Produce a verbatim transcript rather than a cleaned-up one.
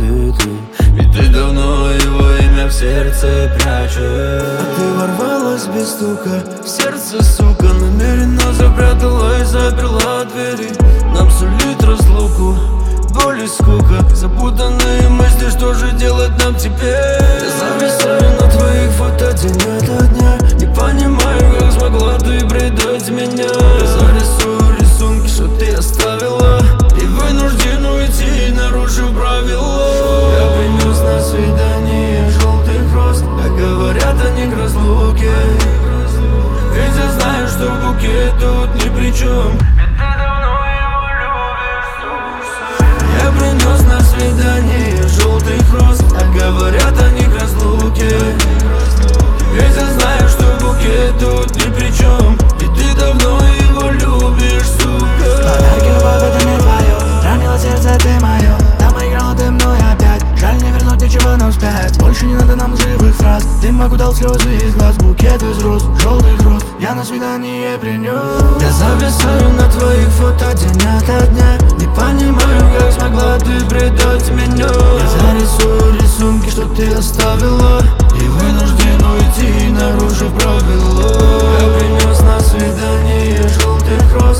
букеты, ведь ты давно его имя в сердце прячешь. А ты ворвалась без стука в сердце, сука, намеренно запрятала и заперла двери. Нам сулит разлуку, боль и скука, запутанные мысли, что же делать нам теперь? Я зависаю на твоих фото день ото дня, не понимаю, как смогла ты предать меня. Я зарисую рисунки, что ты оставила, и вынужден уйти, нарушив правила. Я принес на свидание желтых роз, а говорят они к разлуке, ведь я знаю, что букет тут ни при чем. Я принес на свидание желтых роз, а говорят они к разлуке, ведь я знаю, что букет тут ни при чем. И ты давно его любишь, сука. Подарки, любовь, это не твое, ранило сердце, ты мое. Там играла ты мной опять, жаль не вернуть ничего нам вспять. Больше не надо нам живых фраз, дым окутал слезы из глаз. Букет из роз, желтых роз, я на свидание принес. Я зависаю на твоих фото день ото дня, не понимаю, как смогла ты предать меня. Я зарисую рисунки, что ты оставила, и вынужден уйти, нарушив правила. Я принес на свидание желтых роз,